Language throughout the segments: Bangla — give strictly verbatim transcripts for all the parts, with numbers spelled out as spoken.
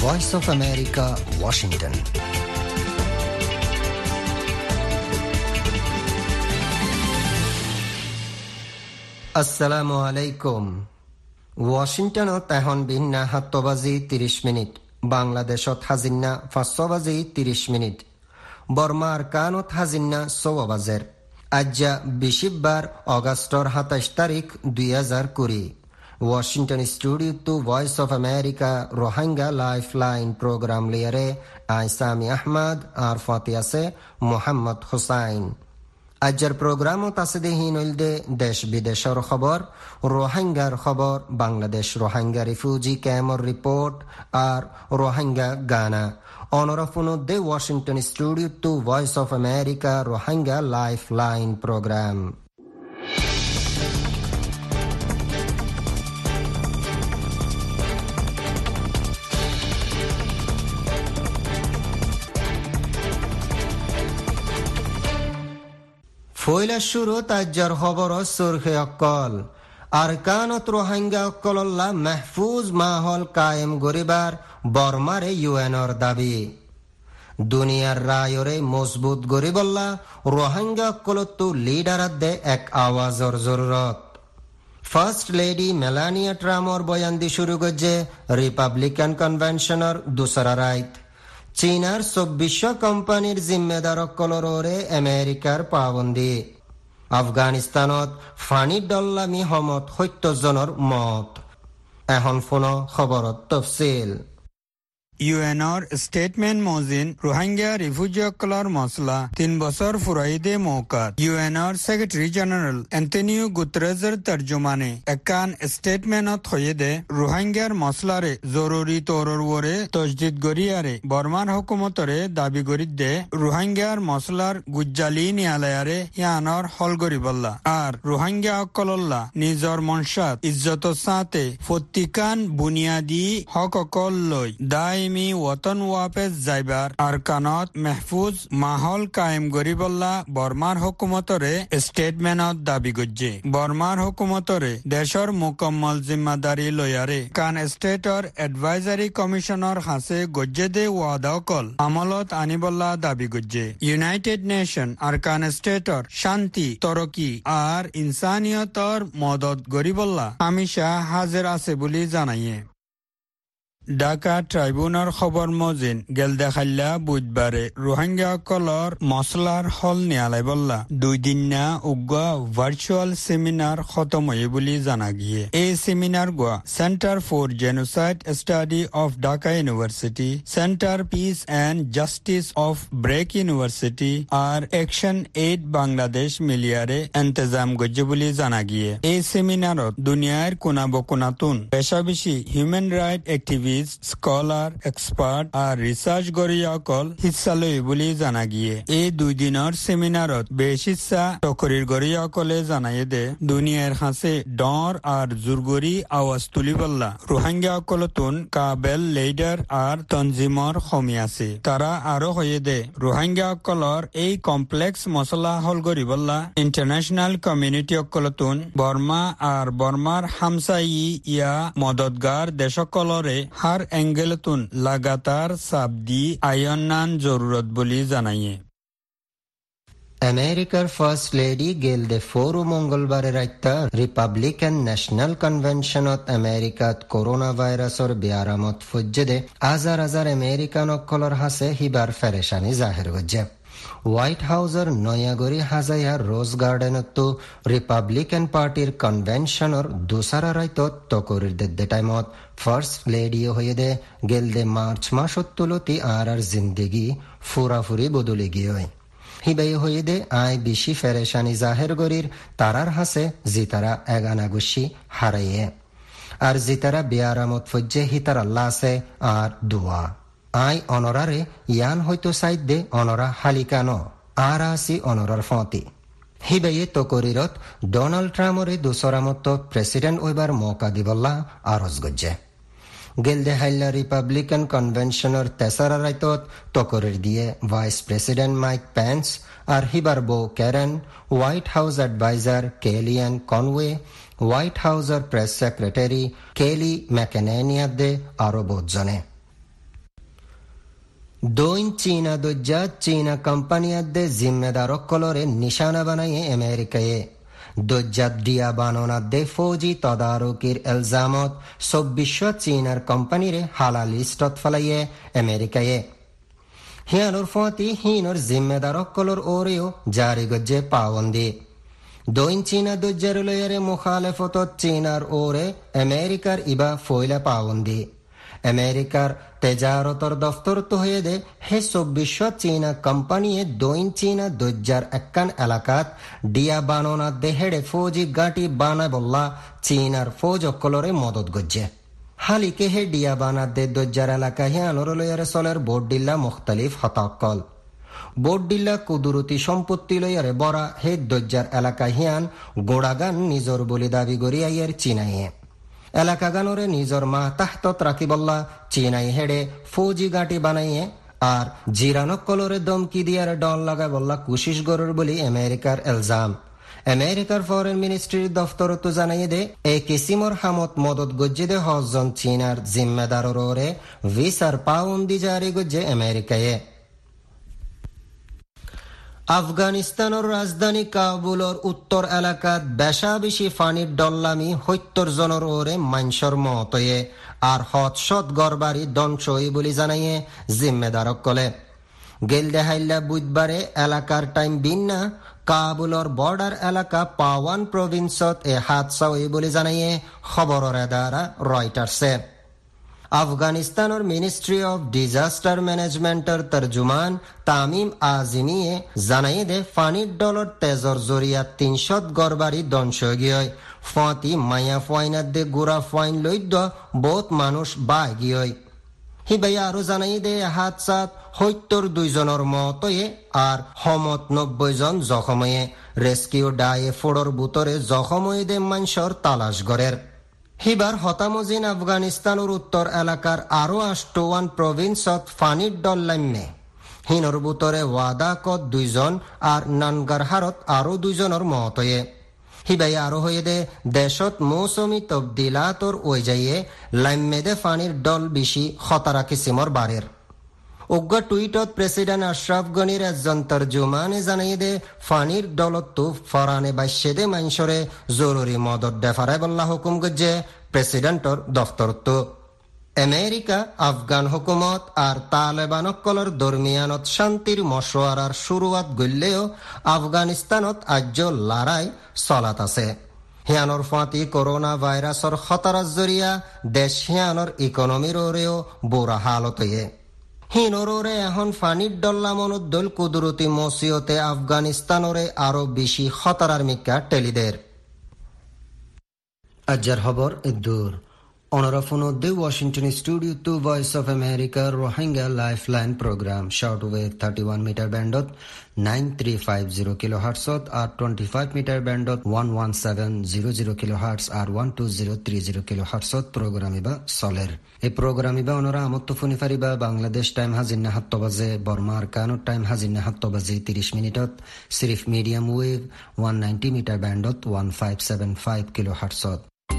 Voice of America, Washington. আসসালামু আলাইকুম। ওয়াশিংটনত এখন বিন্না সাত বাজি ত্ৰিশ মিনিট, বাংলাদেশত হাজিন্না পাঁচ বাজি ত্ৰিশ মিনিট, বর্মার কানত হাজিন্না ছয় বাজের। আজ্জা বিশিববার অগস্টর সাতাইশ তারিখ দুই হাজার কুড়ি। Washington studio to Voice of America Rohingya life line programme লিয়ারে আই সামি আহমদ আর ফাতি আছে মোহাম্মদ হুসাইন। আজ্জার প্রোগ্রামত আছে দেহিন দে দেশ বিদেশের খবর, রোহিঙ্গার খবর, বাংলাদেশ রোহিঙ্গা রিফিউজি ক্যাম্পর রিপোর্ট আর রোহিঙ্গা গানা। অনরাফুন দে Washington studio to Voice of America Rohingya life line programme. ফয়লা শুরু তাজ্জার খবর সুরখে অকল আর কানত রোহিঙ্গা অকল্লা মাহফুজ মাহল কায়েম গরিবার বর্মারে ইউএনর দাবি। দুনিয়ার রায়রে মজবুত গরিবল্লা রোহিঙ্গা অকলতো লিডার দে এক আওয়াজর জরুরত। ফার্স্ট লেডি মেলানিয়া ট্রাম্পর বয়ান দি শুরু করছে রিপাবলিকান কনভেনশনের দুসরা রাইত। চীনার চব্বিশ কোম্পানির জিম্মেদার কলরে আমেরিকার পাবন্দি। আফগানিস্তানত ফানি ডল্লামি হমত সত্যজনৰ মত। এখন ফোন খবৰত তফসিল। ইউএনর স্টেটমেন্ট মজিন রোহিঙ্গা রিফিউজিসকলৰ মছলা তিন বছর ফুরাইদে মৌকাত ইউএনর সেক্রেটারি জেনারেল এন্টনিও গুতেরেজের তর্জমানে একান স্টেটমেন্টত হয়ে দে রোহিঙ্গার মছলারে জরুরি তৌরর ওরে তজদিদ গরিয়ারে বর্মার হুকুমতরে দাবি গরি দে রোহিঙ্গার মছলার গুজ্জালি নিয়ালয়ারে ইয়ানর হল গরিবল্লা আর রোহিঙ্গা অকলল্লা নিজর মনসাত ইজ্জত সাথে ফতিকান বুনিয়াদি হক অকল লই দায় মি ওতন ওয়াপেস যাইবার আর কানত মেহফুজ মাহল কায়েম গরিবল্লা বর্মার হুকুমতরে স্টেটমেন্টত দাবি গজ্জে। বর্মার হুকুমতরে দেশর মুকম্মল জিম্মাদারি লয়ারে কান স্টেটর এডভাইজারি কমিশনের হাসে গজ্জে দে ওয়াদা কল আমলত আনিবল্লা দাবি গজ্জে। ইউনাইটেড নেশন আর কান স্টেটর শান্তি তরকি আর ইনসানিয়তর মদত গরিবল্লা হামিশা হাজির আছে বলে জানাইয়ে। ঢাকা ট্রাইব্যুনাল খবর মজিন গেল দেখাল্লা বুধবারে রোহিঙ্গা কলর মশলার হল নিয়ালাই বললা দুই দিন না উগা ভার্চুয়াল সেমিনার খতম হয়ে বলে জানা গিয়ে। এই সেমিনার গোয়া centre for genocide study of Dhaka university, centre peace and justice of BRAC university আর অ্যাকশন এইড বাংলাদেশ মিলিয়ারে এন্তেজাম গজ্জে বলে জানা গিয়ে। এই সেমিনারত দুনিয়ার কোনা বকুনাতুন পেশা বেশি human right activist, scholar, expert আর রিসার্চ গরিয়াকল হিস্সা লই বলে জানা গিয়ে। এই দুই দিনের সেমিনারত বেশ হিস্সা টকরির গরিয়াকলে জানাই দে দুনিয়ার হাসে ডর আর জুরগরি আওয়াজ তুলিবল্লা রোহিঙ্গা অকলতুন কাবেল লিডার আর তনজিমর খমি আছে। তারা আরো হয়ে দে রোহিঙ্গা অকলর এই কমপ্লেক্স মশলা হল গরিবল্লা ইন্টারন্যাশনাল কমিউনিটি অকলতুন বর্মা আর বর্মার হামসাই ইয়া মদতগার দেশকলরে হার এঙ্গেলতুন লাগাতার সাবদি আয়নান জরুরত বলি জানাইয়ে। আমেরিকার ফার্স্ট লেডি গেল দে ফোরু মঙ্গলবারে রাইতা রিপাবলিকান ন্যাশনাল কনভেনশনত আমেরিকাত করোনা ভাইরাসর বিয়ারামত ফজ্জে দে হাজার হাজার আমেরিকান অকলর হাসে হিবার ফেরেশানি জাহের হজ্জে। হোয়াইট হাউসের নয়াগরি হাজাইয়ার রোজ গার্ডেনত রিপাবলিকান পার্টির কনভেনশনের দুসারা রাইতত তকরির দে টাইমত ফার্স্ট লেডিও হয়ে দে গেল দে মার্চ মাসত তুলতি আর আর জিন্দেগি ফুরাফুরি বদলে গিয়ে হিবাই হয়ে দে আয় বেশি ফেরেশানি জাহের গরির তারার হাসে জিতারা এগানা গুশি হারাইয়ে আর জিতারা বিয়ারামত ফজ্জে হিতার আল্লাহ আছে আর দুয়া আই অনরারে ইয়ান হয়তো সাইড দে অনরা হালিকানো আর আসি অনরার ফতি হিবাইয়ে তকরিরত ডোনাল্ড ট্রাম্পরে দুসরামত প্রেসিডেন্ট ওইবার মৌকা দিবল্লা আরজ গজ্জে। গেলদে হাইল্লা রিপাবলিকান কনভেনশনের তেসারা রাইতত তকরির দিয়ে ভাইস প্রেসিডেন্ট মাইক পেন্স আর হিবার বো ক্যারেন, White House adviser Kellyanne Conway, White হাউসের প্রেস সেক্রেটারি কেলি ম্যাকেনেনিয়া দে আরো বোধজনে। দৈন চীনা দজ্জা চীনা কোম্পানিয়াদে জিম্মেদারক কলরে নিশানা বানাইয়ে আমেরিকায়ে দজ্জাত দিয়া বাননাদে ফৌজি তদারকির এলজামত চব্বিশ চীনার কোম্পানিরে হালা লিস্টত ফেলাইয়ে আমেরিকায়ে হিয়ানোর ফতি হিনোর জিম্মেদারক কলর ওরেও জারি গজ্জে পাওয়ন্দি দৈন চীনা দজ্জার লয়ারে মুখালেফত চীনার ওরে আমেরিকার ইবা ফয়লা পাওয়ন্দি আমেরিকার তেজারতর দফতর তো হয়ে দে হে চব্বিশ চীনা কোম্পানিয়ে দৈন চীনা দজ্জার একান এলাকাত ডিয়া বাননা দেহেড়ে ফৌজি গাঁটি বানা বল্লা চীনার ফৌজ অকলরে মদত গজ্জে হালিকে হে ডিয়া বানা দে দজ্জার এলাকা হে আনোরলয়ারে চলের বোর্ড ডিল্লা মুখতালিফ হতাকল বোর্ড ডিল্লা কুদুরতি সম্পত্তি লয়ারে বরা হে দজ্জার এলাকা হিয়ান গোড়াগান নিজর বলি দাবি গরিয়াইয়ের চীনাইয়ে এলাকা গানোরে নিজর মা তাহতত রাখিবল্লা চীনাই হেডে ফৌজি গাঁটি বানাইয়ে আর জিরানক কলরে দমকি দিয়ার ডন লাগা বল্লা কুশিস গরুর বলি আমেরিকার এলজাম আমেরিকার ফরেন মিনিস্ট্রির দফতর তো জানাইয়ে দে এ কিসিমর হামত মদত গজ্জে দে হজন চীনার জিম্মেদারর ওরে ভিসার পাউন্দি জারি গজ্জে আমেরিকায়ে আফগানিস্তানের রাজধানী কাবুলর উত্তর এলাকাত বেশা বেশি ফানির ডল্লামি সত্তর জনের ওরে মাইনসর মতয়ে আর হৎসত গড়বাড়ি দংশই বলি জানাইয়ে জিম্মেদারক কলে গেল দেহাইল্লা বুধবারে এলাকার টাইম বিন্না কাবুলর বর্ডার এলাকা পাওয়ান প্রভিন্সত এ হাদসা ওই বলি জানাইয়ে খবরের দ্বারা রয়টার্সে আফগানিস্তানের মিনিস্ট্রি অফ ডিজাস্টার ম্যানেজমেন্টের তর্জুমান তামিম আজিমিয়ে জানাই দে ফানির ডলর তেজর জরিয়া তিনশত গড়বাড়ি ধ্বংস গিয়ে ফতি মায়া ফয়নার দে গুড়া ফয়ন লইদ বহুত মানুষ বাই গিয়ে হিবাই আরো জানাই দে হাদসাত সত্তর দুইজনের মতয়ে আর সমত নব্বই জন জখময়ে রেস্কিউ ডায়ে ফোড়র বুতরে জখময়ে দে মানসর তালাশ গড়ের হিবার হতামজিন আফগানিস্তানের উত্তর এলাকার আরো আষ্টওয়ান প্রভিন্সত ফানির ডল্লাম্যে হিনর বুতরে ওয়াদাকত দুইজন আর নানগারহারত আরো দুইজনের মতয়ে হিবাই আরো হয়ে দে দেশত মৌসুমি তবদিলাতর ওই যাইয়ে লাইম্যে দে ফানির ডল বেশি খতারা কিসিমর বারের উগ্র টুইটত প্রেসিডেন্ট আশরাফ গনির একজন তর্জুমানে জানাই দে ফানির দলত ফরানে বাইশে দে মাইনসরে জরুরি মদত দেফারাই বল্লা হুকুম গজ্জে প্রেসিডেন্টর দফতর তো আমেরিকা আফগান হুকুমত আর তালেবানকলর দরমিয়ানত শান্তির মশওয়ারার শুরুয়াত গল্লেও আফগানিস্তানত আজ্য লড়াই চলাত আছে হিয়ানোর ফাঁতি করোনা ভাইরাসর খতরাত জরিয়া দেশ হিয়ানোর ইকোনমির ওরেও বুড়া হালত হয়ে হিনোরে এখন ফানির ডল্লা মনুদ্দল কুদরতি মসিয়তে আফগানিস্তানরে আরো বেশি খতরার মিকা টেলিদের আজ্জার খবর দূর অনরাফুনদ্দে Washington studio to Voice of America Rohingya lifeline programme short wave thirty one metre ব্যান্ডত nine three five zero kilo হার্টসত আর টোয়েন্টি ফাইভ মিটার ব্যান্ডত one one seven zero zero kilo hertz আর one two zero three zero kilo হার্টসত প্রোগ্রামিবা চলের এই প্রোগ্রামিবা অনরা আমত্ত ফুনি ফারিবা বাংলাদেশ টাইম হাজির হাত্ত বাজে বর্মার কানুর টাইম হাজির হাত্ত বাজে তিরিশ মিনিটত সিরিফ medium wave one ninety metre ব্যান্ডত one five seven five kilo হার্টসত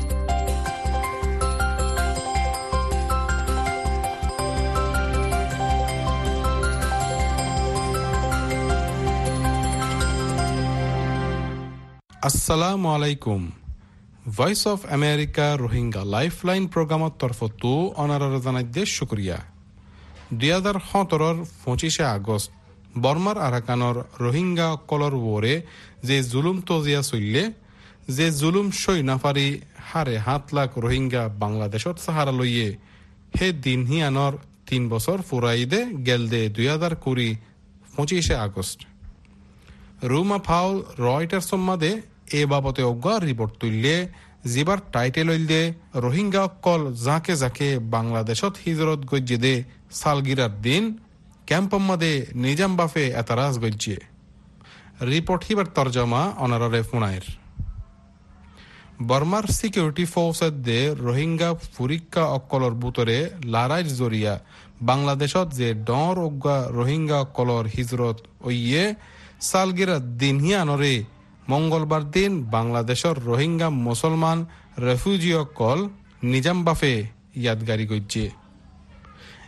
আসসালামু আলাইকুম Voice of America Rohingya lifeline প্রোগ্রামত তরফতো অনারার জানাই দেশ শুক্রিয়া দুই হাজার সতেরোর পঁচিশে আগস্ট বর্মার আরাকানর রোহিঙ্গা কলর ওরে যে জুলুম তজিয়া চললে যে জুলুম সই নাফারি হারে সাত লাখ রোহিঙ্গা বাংলাদেশত সাহারা লইয়ে হে দিন হিয়ানর তিন বছর ফুরাই দে গেল দে দুই হাজার কুড়ি পঁচিশে আগস্ট রুমা ফাউল রয়টার সম্মাদে এ বাবতে অজ্ঞা রিপোর্ট তুললে জিবার টাইটেল হইলে রোহিঙ্গা কল জাকে জাকে বাংলাদেশত হিজরত গজ্জে দে সালগিরার দিন ক্যাম্পম্মাদে নিজাম বাফে এতারাজ গজ্জে রিপোর্ট হিবার তরজমা অনারারে ফুনায়ের বর্মার সিকিউরিটি ফোর্সের দে রোহিঙ্গা ফুরিক্কা অকলর বুতরে লারাইর জরিয়া বাংলাদেশত যে ডর অজ্ঞা রোহিঙ্গা কলর হিজরত ওইয়ে সালগিরার দিন হিয়ানরে মঙ্গলবার দিন বাংলাদেশের রোহিঙ্গা মুসলমান রেফিউজি কল নিজাম বাফে ইয়াদগারি গজ্জে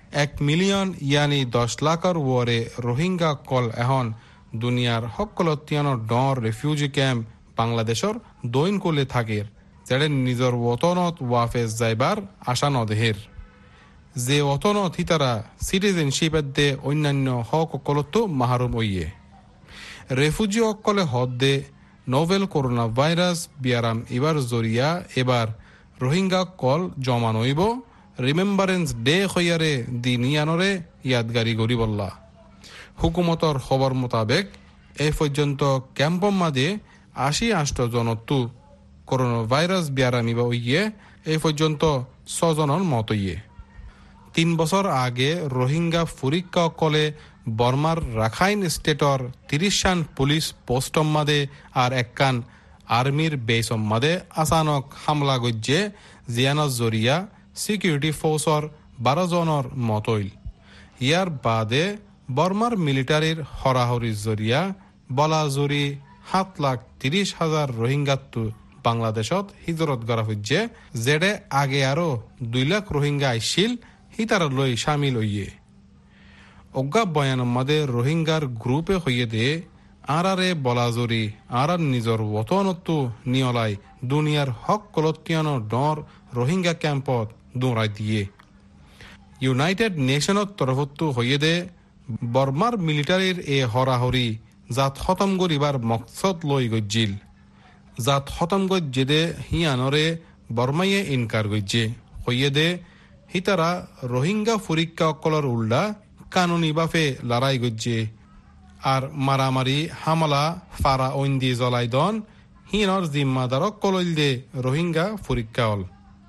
এক মিলিয়ন ইয়ানি দশ লাখৰ ওৰে রোহিঙ্গা কল এখন দুনিয়ার সকলতিয়ানৰ ডৰ ৰেফিউজি কেম্প বাংলাদেশৰ দৈন কোলে থাকে যেনে নিজৰ ওতনত ওয়াফেজ যাইবার আশা নদেহের যে ওতনত হিতারা সিটিজেনশিপের দে অন্যান্য হক সকলতো মাহরুম হইয়ে রেফিউজি অকলে হদ দে নোভেল করোনা ভাইরাস বিয়ারাম এবার জরিয়া এবার রোহিঙ্গা কল জমা নইব রিমেম্বারেন্স ডে হইয়ারে দিনিয়ানরে ইয়াদগারি গরিবল্লা হুকুমতর খবর মোতাবেক এই পর্যন্ত ক্যাম্পম মাঝে আশি আষ্ট জনতু করোনা ভাইরাস বিয়ারামিবা হইয়ে এই পর্যন্ত ছজনের মত হইয়ে তিন বছর আগে রোহিঙ্গা ফুরিক্কা কলে বর্মার রাখাইন স্টেটর তিরিশান পুলিশ পোস্টম মাদে আর একখান আর্মির বেসম মাদে আচানক হামলা গজ্জে জিয়ানত জরিয়া সিকিউরিটি ফোর্সর বারো জনের মতইল ইয়ার বাদে বর্মার মিলিটারির হরাহরির জরিয়া বলাজুরি সাত লাখ তিরিশ হাজার রোহিঙ্গাত্তু বাংলাদেশত হিজরত করা হচ্ছে যেডে আগে আরো দুই লাখ রোহিঙ্গা আইছিল হিতার লই সামিল হইয়ে অজ্ঞা বয়ান মাদে রোহিঙ্গার গ্রুপে হইয়ে দে আরারে বলাজুরি আর নিজর ওতনত্তু নিয়লাই দুনিয়ার হক কলতিয়ানো ডর রোহিঙ্গা ক্যাম্পত দৌড়াই দিয়ে ইউনাইটেড নেশনত তরফত্তু হইয়ে দে বর্মার মিলিটারির এ হরাহরি জাত খতম করিবার মকসদ লই গজ্জিল জাত খতম গজ্জে দে হিয়ানরে বর্মাইয়ে ইনকার গজ্জে হইয়ে দে হিতারা রোহিঙ্গা ফুরিক্কা অকলর উল্ডা কানুনি বাফে লড়াই গজ্জে আর মারামারি হামলা ফারা ঐন্দি জলাই দন হিনর জিম্মাদারক কলইল দে রোহিঙ্গা ফুরিক্কা অল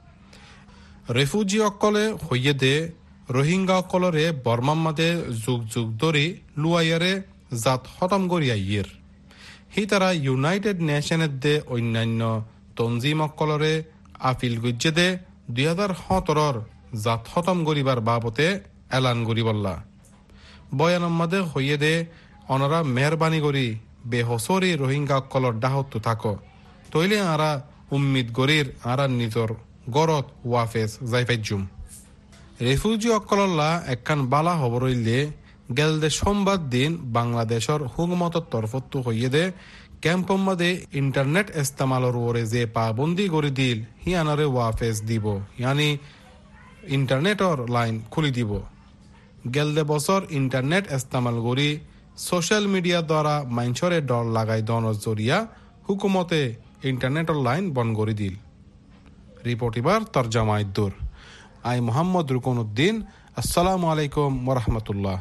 রেফিউজি অকলে হইয়ে দে রোহিঙ্গা অকলরে বর্মাম্মাদে যুগ যুগ ধরে লুয়াইয়ারে জাত খতম করিয়াইয়ের হি তারা ইউনাইটেড নেশনের দে অন্যান্য তঞ্জিম অকলরে আপিল গজ্জে দে দুই হাজার সতেরোর জাত খতম করিবার বাবতে এলান করিবল্লা বয়ানম্মাদে হইয়ে দে অনরা মেহরবানি করি বেহসরি রোহিঙ্গা অকলর ডাহত্তু থাকো তৈলে আরা উম্মিদ গরির আরা নিজর গরত ওয়াফেজ যাইফাইজুম রেফিউজি অকলল্লা একখান বালা খবর হইলে গেলদে সোমবার দিন বাংলাদেশের হুকুমতর তরফত্তু হইয়ে দে ক্যাম্পম মাদে ইন্টারনেট ইস্তেমালর ওরে যে পাবন্দি করে দিল হিয়ানরে ওয়াফেজ দিব ইয়ানি ইন্টারনেটর লাইন খুলি দিব গেলদে বছর ইন্টারনেট ইস্তেমাল করি সোশ্যাল মিডিয়া দ্বারা মাইনসরে ডর লাগাই দনর জরিয়া হুকুমতে ইন্টারনেটর লাইন বন্ধ করে দিল রিপোর্ট এবার তরজামায় দূর আই মোহাম্মদ রুকনউদ্দিন আসসালামু আলাইকুম ওয়া রাহমাতুল্লাহ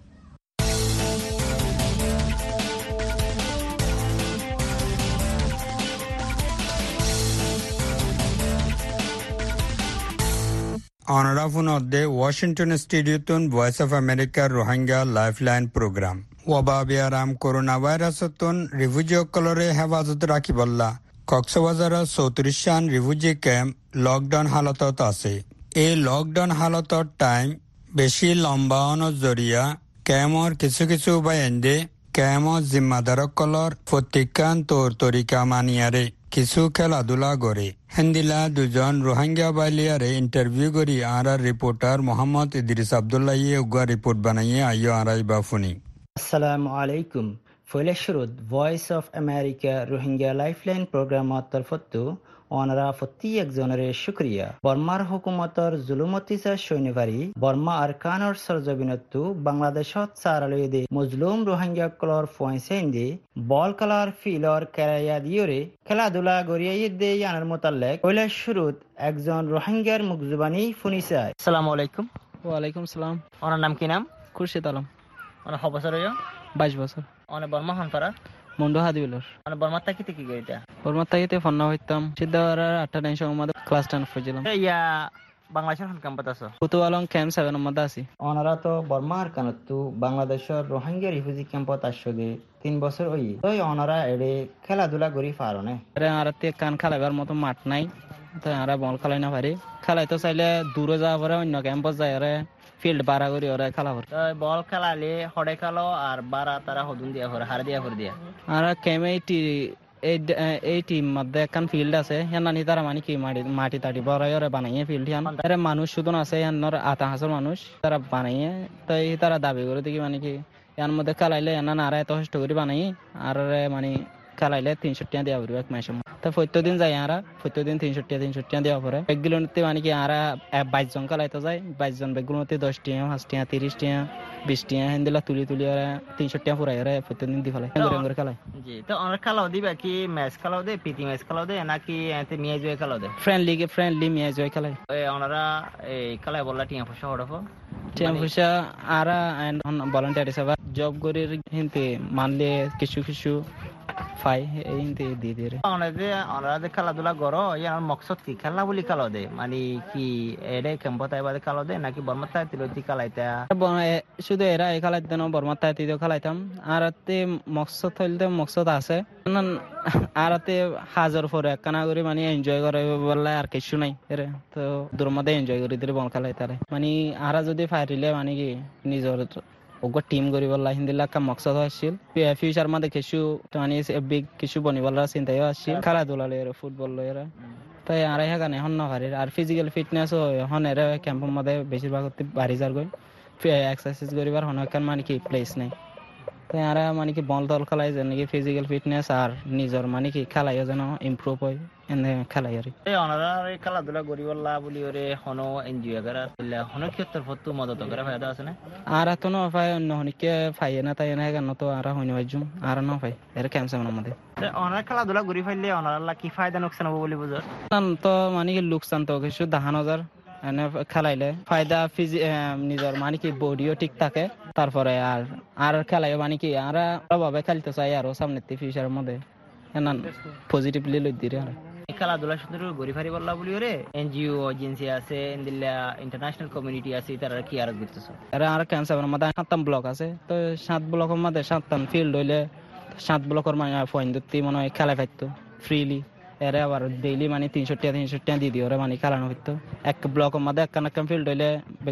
অনারাফুন অদ্দে ওয়াশিংটন স্টুডিওতুন ভয়েস অফ আমেরিকার রোহিঙ্গা লাইফলাইন প্রোগ্রাম ওয়াবা বিয়ারাম করোনা ভাইরাসতুন রিফিউজি অকলরে হেফাজত রাখিবল্লা কক্সবাজারের চৌত্রিশ খান রিফিউজি ক্যাম্প লকডাউন হালতত আছে এই লকডাউন হালতর টাইম বেশি লম্বা অনৰ জরিয়া ক্যাম্পর কিছু কিছু বাইন্দে ক্যাম্পর জিম্মাদারকলর প্রত্যেকখান তোর তরিকা মানিয়ারে কিছু খেলাধুলা করে হেন্দিলা দুজন রোহিঙ্গা বাইলিয়ারে ইন্টারভিউ করি আর রিপোর্টার মোহাম্মদ ইদ্রিস আব্দুল্লাহিয়ে উগা রিপোর্ট বানাইয়ে আইয় আরাই বাফুনি আসসালামু আলাইকুম ফৈলেশ্বরত Voice of America Rohingya lifeline প্রোগ্রামত তরফত্তু অনরা ফতি একজনের শুক্রিয়া বর্মার হুকুমতর জুলুমতিসা সৈন্যবাড়ি বর্মা আর কানর সরজবিনত্তু বাংলাদেশত সারালয়ে মজলুম রোহিঙ্গা কলর ফয়েন্সেন্দে বল কালার ফিলর কেরাইয়া দিয়রে খেলাধুলা গড়িয়ে দে ইয়ানের মোতাল্লেক ফৈলেশ্বরত একজন রোহিঙ্গার মুখজুবানি ফুনিসায়। আসসালামু আলাইকুম। ওয়ালাইকুম সালাম। ওনার নাম কি নাম? খুরশিদ আলম। অনেক বছর হইল? বাইশ বছর। অনেক বর্মা হন পারা মুন্ডু হাদিউলর। অনেক বর্মার থাকিতে কি গইতা? বর্মার থাকিতে ফন্না হইতাম সিদ্ধার আটটা নাইন সময় মধ্যে ক্লাস টেন পড়ছিলাম। ইয়া বাংলাদেশের হন ক্যাম্পত আছো? কুতু আলম ক্যাম্প সেভেন মধ্যে আছি। ওনারা তো বর্মা আর কানত্তু বাংলাদেশের রোহিঙ্গা রিফিউজি ক্যাম্পত আসছে তিন বছর হই তো ওনারা এড়ে খেলাধুলা করি পারো না? আর কান খেলাবার মতো মাঠ নাই তো আর বল খেলাই না পারি। খেলাই তো চাইলে দূরে যাওয়া পরে অন্য ক্যাম্পত যায় আরে ফিল্ড বাড়া করি ওরা খেলা করে। বল খেলালে হড়ে খেলো আর বাড়া তারা হদুন দিয়া করে হার দিয়া করে দিয়া। আর ক্যামে এই এই টিম মধ্যে একখান ফিল্ড আছে হেনানি তারা মানে কি মাটি মাটি টাটি বড় বানাইয়ে ফিল্ড হিয়ান এর মানুষ শুধু আছে হেনর আতা হাজার মানুষ তারা বানাইয়ে তাই তারা দাবি করে দেখি মানে কি এর মধ্যে খেলাইলে এনা নারা এত কষ্ট করে বানাই আর মানে খেলাইলে তিনশো টাকা দেওয়া পড়বে এক মাসের তো প্রত্যেকদিন যাই আরা প্রত্যেকদিন তিনশো টাকা তিনশো টাকা দেওয়া পড়ে বেগগুলোতে মানে কি আরা বাইশ জন খেলাইতে যায় বাইশ জন বেগগুলোতে দশ টাকা পাঁচ টাকা তিরিশ টাকা বিশ টাকা হেন্দিলা তুলি তুলি ওরা তিনশো টাকা পুরাই ওরা প্রত্যেকদিন দি ফেলায় করে খেলায় জি তো অনেক খেলাও দিবে কি ম্যাচ খেলাও দে পিটি ম্যাচ খেলাও দে নাকি এতে মিয়া জয় খেলাও দে ফ্রেন্ডলি ফ্রেন্ডলি মিয়া জয় খেলায় ওনারা এই খেলায় বললা টিয়া পয়সা হড়ফ টিয়া পয়সা আরা ভলান্টিয়ার হিসাবে জব করে হিনতে মানলে কিছু কিছু ফাই এই হিনতে দিয়ে দিয়ে ওনাদের ওনারা খেলাধুলা করো ইয়ার মকসদ কি খেলা বলি খেলাও দে মানে কি এরে ক্যাম্পতাই বাদে খেলাও দে নাকি বর্মাতায় তিলতি খেলাইতা শুধু এরা এই খেলাইতে না বর্মাতায় তিলও খেলাইতাম আর তে মকসদ হইলে মকসদ আছে আর তে হাজার পরে একখানা করে মানে এনজয় করে বললে আর কিছু নাই এরে তো দূর মধ্যে এনজয় করে দিলে বল খেলাই তারে মানে আরা যদি ফাইরিলে মানে কি নিজের ওগো টিম করি বললা হিন্দিলা কাম মকসদ আসছিল ফিউচার মধ্যে কিছু মানে বিগ কিছু বনিবলরা চিন্তাই আসছিল খেলাধুলা লয় ফুটবল লয় তাই আর এখানে এখন না পারি আর ফিজিক্যাল ফিটনেসও এখন এর ক্যাম্পের মধ্যে বেশিরভাগ বাড়ি যার গই এক্সারসাইজ করিবার হন এখান মানে কি প্লেস নাই তাই আর মানে কি বল দল খেলাই যেন কি ফিজিক্যাল ফিটনেস আর নিজের মানে কি খেলাই যেন ইমপ্রুভ হয় এনে খেলাই আর এই অনারা খেলাধুলা করি বললা বলি ওরে হনো এনজয় করা হনো ক্ষেত্রে ফটো মদত করে ফায়দা আছে না আর তো না পাই অন্য হনিকে পাই না তাই না কেন তো আর হইনি বাজুম আর না পাই এর ক্যান্সার আমাদের অনারা খেলাধুলা করি ফাইলে অনারা কি ফায়দা নোকসান হবে বলি বুঝর তো মানে কি লোকসান তো কিছু দেখানো হাজার খেলাইলে ফায়দা ফিজি নিজের মানে কি বডিও ঠিক থাকে তারপরে আর আর খেলাই মানে কি আর ভাবে খেলতে চাই আরো সামনে ফিউচারের মধ্যে পজিটিভলি লই দিরে আর খেলাধুলা সুন্দর গড়ি ফারি বললা বলি ওরে এনজিও এজেন্সি আছে ইন্ডিয়া ইন্টারন্যাশনাল কমিউনিটি আছে তারা কি আর করতেছে এরা আর ক্যান্সারের মধ্যে সাতটা ব্লক আছে তো সাত ব্লকের মধ্যে সাতটা ফিল্ড হইলে সাত ব্লকের মানে পয়েন্ট ধরতে মনে হয় খেলা পাইতো ফ্রিলি এরা আবার ডেইলি মানে তিনশো টাকা তিনশো টাকা দিয়ে দিয়ে ওরা মানে খেলানো হইতো এক ব্লকের মধ্যে একখান একখান ফিল্ড হইলে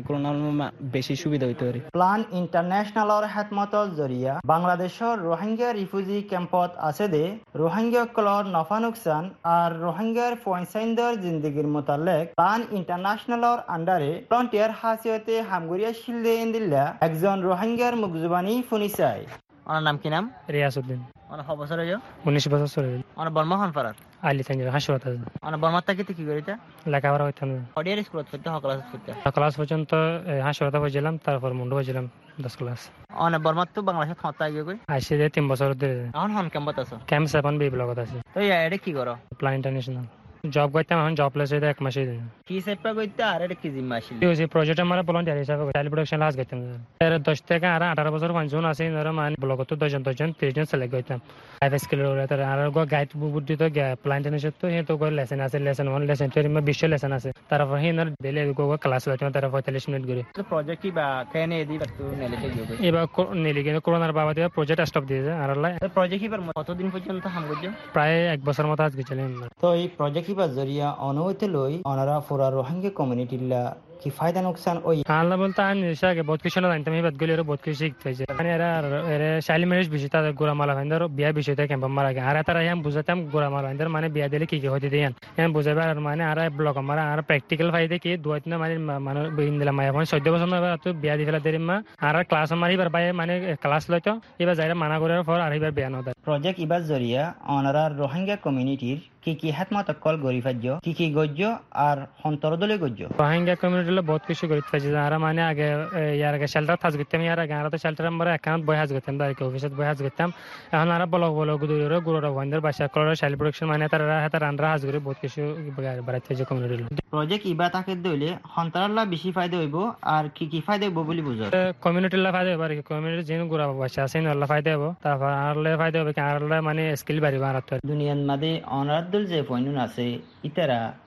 বেশি সুবিধা হইতো আর প্লান ইন্টারন্যাশনালৰ হেতমতৰ জৰিয়া বাংলাদেশৰ রোহিঙ্গা রিফিউজি ক্যাম্পত আছে দে রোহিঙ্গাসকলৰ নফা নোকচান আর রোহিঙ্গার পয়সাইন্দর জিন্দগির মোতালেক প্লান ইন্টারন্যাশনালৰ আন্ডারে ভলান্টিয়ার হাসিয়তে হামগুরিয়া শিলদে ইন্দিল্লা একজন রোহিঙ্গার মুখজুবানি ফুনিসাই ওনার নাম কি নাম রিয়াসউদ্দিন ওনার কত বছর হইলো উনিশ বছর চলে ওনার বর্মা খান পারার আলি তাঞ্জির হাসপাতাল ওনার বর্মার থেকে কি করিতা লেখাপড়া হইতাম অডিয়ার স্কুলত পড়তে ক্লাস পড়তে ক্লাস পর্যন্ত হাসপাতাল হয়েছিলাম তারপর মুন্ডু হয়েছিলাম দশ ক্লাস ওনার বর্মার তো বাংলাদেশে থাকতে গিয়ে কই আসি যে তিন বছর ধরে এখন হন ক্যাম্পত আছো ক্যাম্প সেভেন বি ব্লকত আছে তো এটা কি করো প্লান ইন্টারন্যাশনাল জব করতাম এখন জব লেস হইতে এক মাসে কি সেপা কইতা আর এটা কি জিম্মা আসিল এই যে প্রজেক্ট আমার ভলান্টিয়ার হিসাবে চাইল্ড প্রোডাকশন লাজ করতাম এর দশ থেকে আর আঠারো বছর পাঁচজন আছে এর মানে ব্লকত দশজন দশজন তিরিশ জন সিলেক্ট করতাম ফাইভ স্কেলের ওরা তার আর গাইড বুদ্ধি তো প্লান ইন্টারন্যাশনাল তো হে তো করে লেসন আছে লেসন ওয়ান লেসন টু এর বিশ লেসন আছে তারপর হে এর ডেইলি গো ক্লাস লইতাম তার পঁয়তাল্লিশ মিনিট করে তো প্রজেক্ট কি বা কেনে দি তো নেলেতে গিয়ে কই এবার নেলি কিন্তু করোনার বাবা দিয়ে প্রজেক্ট স্টপ দিয়েছে আর তো প্রজেক্ট কি কতদিন পর্যন্ত হাম করছো প্রায় এক বছর মতো আজকে চলে তো এই প্রজেক্ট কি বা জরিয়া অনুমতি লই অনারা পুরা রোহিঙ্গা কমিউনিটিলা কি ফায়দা নুকসান ওই আল্লাহ বলতে আন নিশাকে বহুত কিছু না জানতাম এই বাদগুলি বহুত কিছু শিখতে হয়েছে মানে এরা এরা শাইলি ম্যারেজ বিষয় তাদের গোরামালা ভাইন্দার বিয়া বিষয়টা ক্যাম্প মারা গে আর তারা আমি বুঝাতাম গোরামালা ভাইন্দার মানে বিয়া দিলে কি কি হতে দেন আমি বুঝাবে আর মানে আর ব্লক আমার আর প্র্যাকটিক্যাল ফাইদে কি দুয়াত না মানে মানে বিন দিলাম এখন চোদ্দ বছর না তো বিয়া দি ফেলা দেরি মা আর ক্লাস আমার এবার ভাই মানে ক্লাস লইতো এবার যাইরা মানা করার পর আর এবার বিয়া নদা প্রজেক্ট ইবার জরিয়া অনারা রোহিঙ্গা কমিউনিটির কি কি হাতমত কল গরিফাজ্য কি কি গজ্য আর অন্তরদলে গজ্য রোহিঙ্গা কমিউনিটির বহুত কিছু গরিফ পাইছে আর মানে আগে ইয়ার আগে শেল্টার থাজ করতাম ইয়ার আগে আর তো শেল্টার আমরা একাউন্ট বই হাজ করতাম তার অফিসত বই হাজ করতাম এখন আর বলক বলক দূরে গুরুরা ভাইন্দার বাসা করার চাইল্ড প্রোটেকশন মানে তারা হাতার আন্ডার হাজ করে বহুত কিছু বাড়াইতে হয়েছে কমিউনিটির প্রজেক্ট ইবা তাকে দইলে সন্তানলা বেশি ফায়দা হইব আর কি কি ফায়দা হইব বলি বুঝো কমিউনিটির ফায়দা হইব আর কি কমিউনিটির যেন গুড়া বাসা আছে নল্লা ফায়দা হইব তারপর আরলে ফায়দা হবে কি আরলে মানে স্কিল বাড়িব আর তো দুনিয়ার মাঝে অনারাদুল যে পয়নুন আছে ইতারা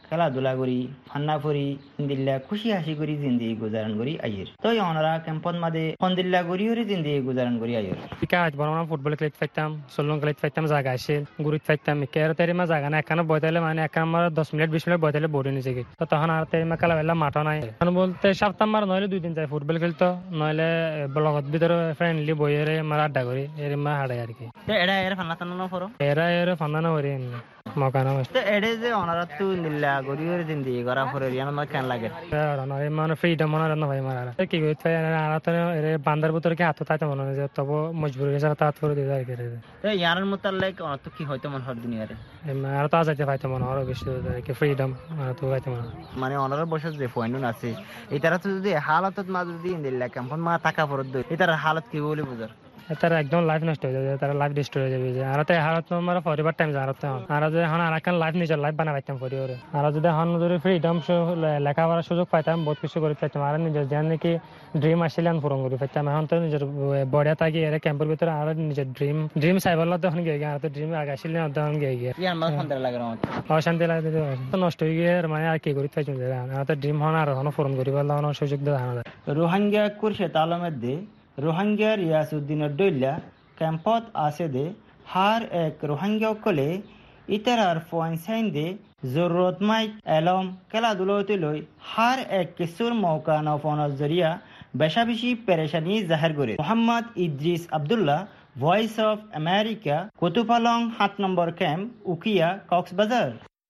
খেলাধুলা করি ফান্না ফুরি দিল্লা খুশি হাসি করি জিন্দিগি গুজারান করি আইয়ের তো অনরা ক্যাম্পত মাদে ফন্দিল্লা করি হরি জিন্দিগি গুজারান করি আইয়ের কাজ বড় ফুটবল খেলতে পাইতাম সলং খেলতে পাইতাম জায়গা আসে গুরুত পাইতাম কেয়ার তেরিমা জায়গা না একখানা বইতাইলে মানে এক আমার দশ মিনিট বিশ মিনিট বইতাইলে বড়ি নিচে গিয়ে তো তখন আর তেরিমা খেলা বেলা মাঠও নাই বলতে সপ্তাহ মার নইলে দুই দিন যায় ফুটবল খেলতো নইলে ব্লগত ভিতরে ফ্রেন্ডলি বইয়ের মার আড্ডা করি এরিমা হাড়াই আর কি এরা এর ফান্না টান্না করো এরা এর ফান্দানা করি মকানা তো এডে যে অনারা তু নিল্লা করি হরি জিন্দিগি করা পরে রিয়ান আমার কেন লাগে মানে ফ্রিডম মনে রান্না ভাই মারা কি করতে আর তো এর বান্দার ভিতরে কি হাত তাইতে মনে হয় তবে মজবুরি হিসাবে তাত করে দিতে আর কি তো ইয়ার মোতালেক অত কি হয়তো মন হর দুনিয়ারে আর তো আজাইতে পাইতে মনে হয় বেশি কি ফ্রিডম আর তো পাইতে মনে মানে অনারা বসে যে পয়েন্ট আছে এটারা তো যদি হালাতত মাঝে যদি নিল্লা কেমন মা টাকা পরত দই এটার হালত কি বলে বুঝার তার একদম লাইফ নষ্ট হয়ে যাবে তার লাইফ ডিস্ট্রয় হয়ে যাবে আর তো হারত আমার পরিবার টাইম জারত আর যদি এখন আর একটা লাইফ নিজের লাইফ বানা পাইতাম পরিবারে আর যদি এখন যদি ফ্রিডম লেখাপড়ার সুযোগ পাইতাম বহুত কিছু করে পাইতাম আর নিজের যেন নাকি ড্রিম আসলে আমি পূরণ করে পাইতাম এখন তো নিজের বড়িয়া থাকি এর ক্যাম্পের ভিতরে আর নিজের ড্রিম ড্রিম সাইবার তখন গিয়ে গিয়ে আর তো ড্রিম আগে আসলে তখন গিয়ে গিয়ে অশান্তি লাগে তো নষ্ট হয়ে গিয়ে মানে আর কি করি পাইছি আর তো ড্রিম হন আর এখন পূরণ করি পারলাম সুযোগ দেওয়া রোহিঙ্গা কুরশে তালমের দে রোহিঙ্গা রিয়াসউদ্দিনের দৈল্লা ক্যাম্পত আছে দে হার এক রোহিঙ্গা কলে ইতারার পয়েন্ট দে জরুরত মাইক এলম খেলাধুলোতে লই হার এক কিছুর মৌকা নফনের জরিয়া বেশা বেশি পেরেশানি জাহির করে Mohammad Idris Abdullah Voice of America Kutupalong সাত নম্বর ক্যাম্প উকিয়া কক্সবাজার।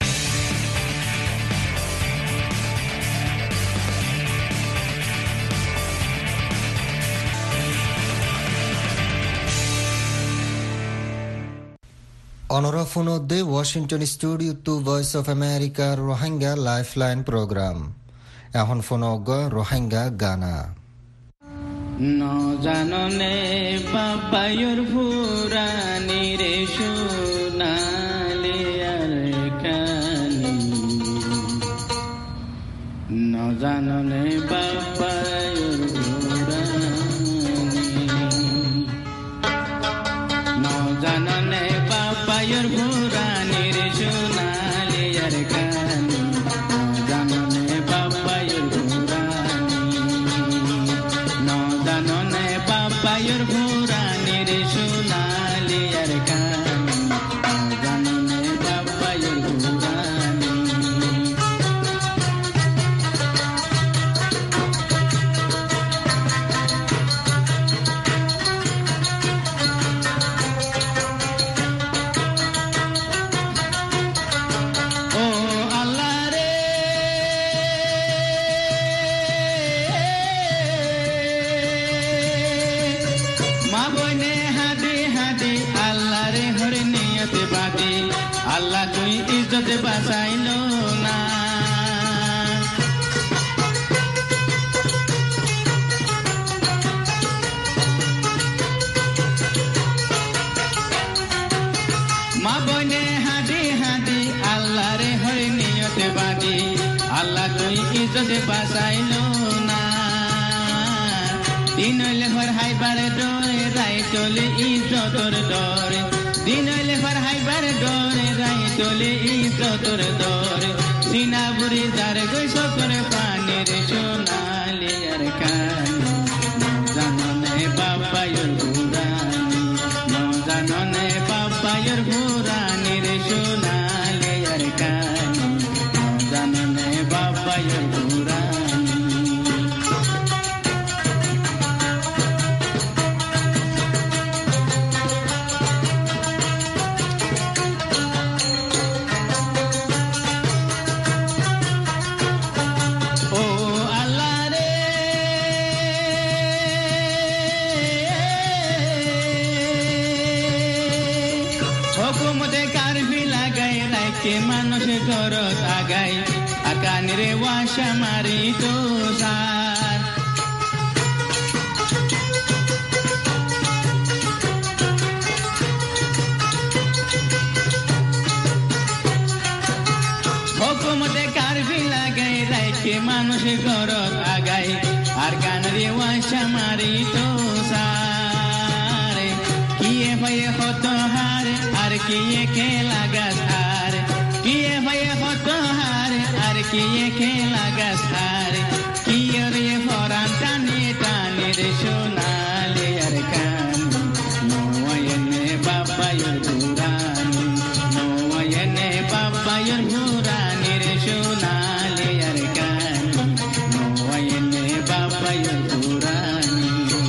অনরাফুনদ্দে Washington studio to Voice of আমেরিকার রোহিঙ্গা লাইফলাইন প্রোগ্রাম এখন ফোনগ রোহিঙ্গা গানা ন জাননে বাবায়ুর ভুরানি রে সোনালি আর কানি ন জাননে বাবায়ুর ভুরানি ন জাননে বাবায়ুর ভুরানি রে সোনালি আর কানি ন জাননে বাবায়ুর জাননে বাবায়ুর ভুরানি রে সোনালি আর কানি জাননে বাবায়ুর ভুরানি ও আল্লাহ রে মা বনে হাদে হাদে আল্লাহ রে হরে নিয়তে বাদে আল্লাহ তুই ইজ্জতে বাঁচাইলো না মা বনে হাদে হাদে আল্লাহ রে হরে নিয়তে বাদে আল্লাহ তুই ইজ্জতে বাঁচাইলো না দিন হইলে ঘর হাইবারে ডরে রাই চলে ইজ্জতর ডরে দিন হইলে ঘর হাইবারে ডরে রাই চলে ইজ্জতর ডরে সিনা বুড়ি যার গই সকরে পানির সোনালি আর কানি জাননে বাবায়ুর ভুরানি জাননে বাবায়ুর ভুরানি রে সোনালি আর কানি জাননে বাবায়ুর ভুরানি ও আল্লাহ রে হুকুমতে কারফি লাগাই রাইকে মানুষ ঘরত আগাই আকান রে ওয়াশা মারি তো সার হুকুমতে কারফি লাগাই রাইকে মানুষ ঘরত আগাই আর কান রে ওয়াশা মারি তো সার কিয়ে ভয়ে হত হার আর কিয়ে কে লাগাস আর কিয়ে ভয়ে হত হার কি খেলা গাছ হারে কি রে ফরান টানে টানে রে সোনালে আর কানি নোয়ায়নে বাবায়র ঘুরানি নোয়ায়নে বাবায়র ঘুরানি রে সোনালে আর কানি নোয়ায়নে বাবায়র ঘুরানি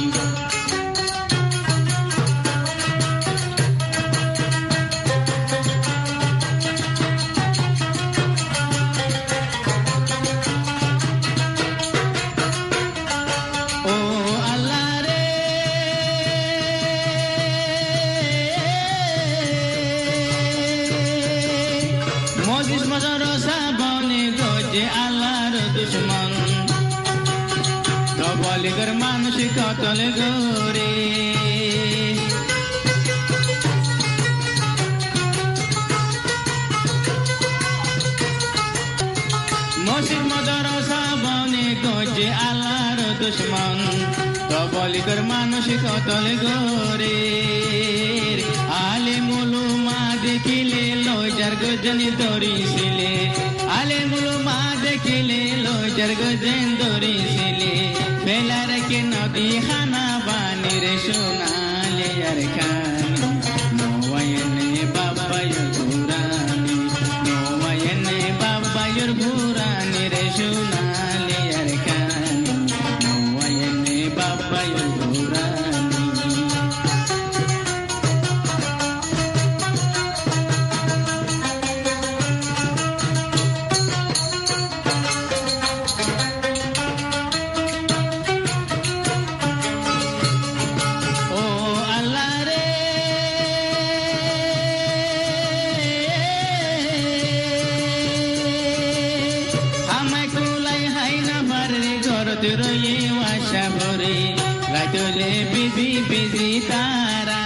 বলিগর মানুষ কতল গোরে মসজিদ মাদ্রাসা বনে গজে আল্লাহর দুশমন বলিগর মানুষ কতল গোরে আলে মুলুমা দেখিলে লজার গজনি দরিছিলে আলে মুলুমা দেখিলে লজার গজন দরিছিলে বেলার কে নদী খানা বানি রে সোনালে আর কানি নোয়ায়নে বাবায়র ঘুরানি নোয়ায়নে বাবায়র ঘুরানি রে সোনালে আর কানি নোয়ায়নে বাবায়র ঘুরানি রাতলে বিবি বিজি তারা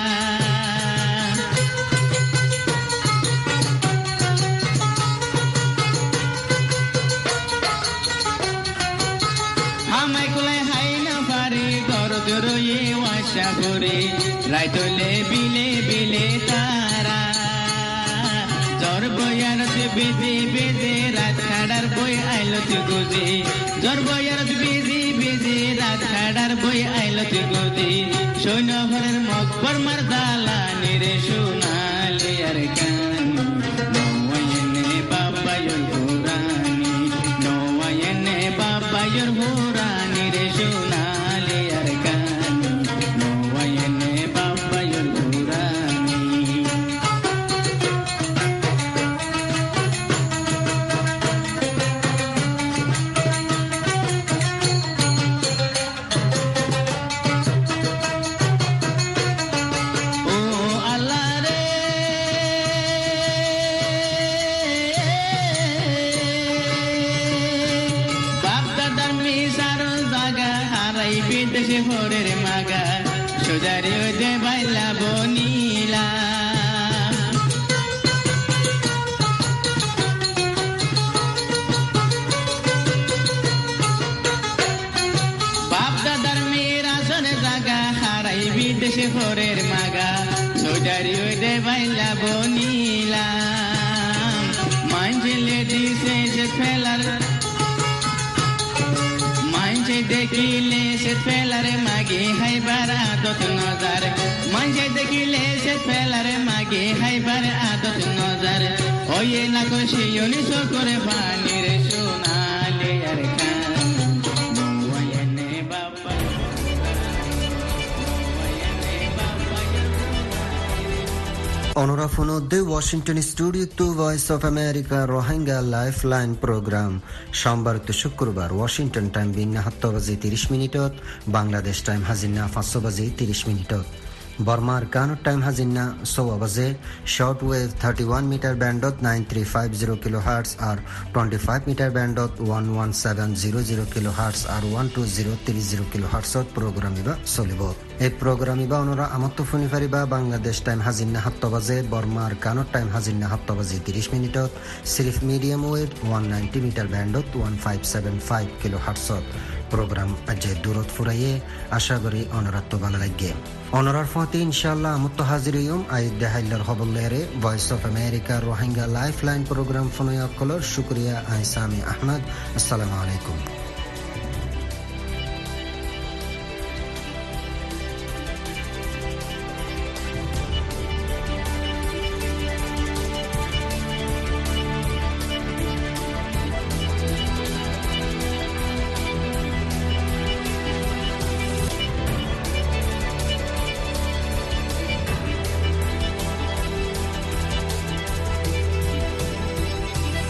আমায় কুলাই হাই না পারে গরদ রয়ে ওয়াশা ভরে রাতলে বিলে বিলে তারা জর বয়ারত বেদে বেদে রাত খাড়ার বই আইলত গুজে জর বয়ারত বেদে বেদে রাত খাড়ার বই আইলত গুজে সৈন্য ভরের মকবর মারদালা নিরে সোনালে আর কানি নোয়ায়নে বাবায়র ঘুরানি নোয়ায়নে বাবায়র ঘুরানি রে সোনালে আর কানি নোয়ায়নে বাবায়র ঘুরানি বিদেশে ভোরের মাগা সোজারে দে বাইলা বনিলা বাপ দাদার মেয়েরা সনে জাগা হারাই বিদেশে ভোরের মাগা সোজারে দে বাইলা বনিলা মাঞ্জলে দিছে যে ফেলার দেখিলে সে ফেলারে মাগে হাইবার আদত নজর মঞ্জে দেখিলে সে ফেলারে মাগে হাইবার আদত নজর ওয়ে না খুশি ইউনিসো করে বানি রে সোনালে আর কানি নোয়ায়নে বাবা নোয়ায়নে বাবা Onora Funode Washington Studio to Voice of America Rohingya Lifeline Program সোমবার to শুক্রবার ওয়াশিংটন টাইম বিন্না সাতটা বাজি ত্ৰিশ মিনিটত বাংলাদেশ টাইম হাজিনা পাঁচটা বাজি ত্ৰিশ মিনিটত বর্মার কানুর টাইম হাজিনা ছয় বাজে short wave thirty one metre ব্যান্ডত nine three five zero kilo hertz আর টোয়েন্টি ফাইভ মিটার ব্যান্ডত one one seven zero zero kilo hertz আর one two zero three zero kilo হার্টসত প্রোগ্রাম ইবা চলিব এই প্রোগ্রাম ইবা অনুরা আমত শুনি পারিবা বাংলাদেশ টাইম হাজিনা সাতটা বাজে বর্মার কানুর টাইম হাজিনা সাতটা বাজি ত্ৰিশ মিনিটত সিরিফ medium wave one ninety metre ব্যান্ডত one five seven five kilo হার্টসত program ajay durot furaye asha gori onoratto bala lagge onorar fati inshallah mutahaziriyum ayde haylar hobollere Voice of America Rohingya Lifeline program fonoya kolor shukriya ay Sami Ahmad assalamu alaikum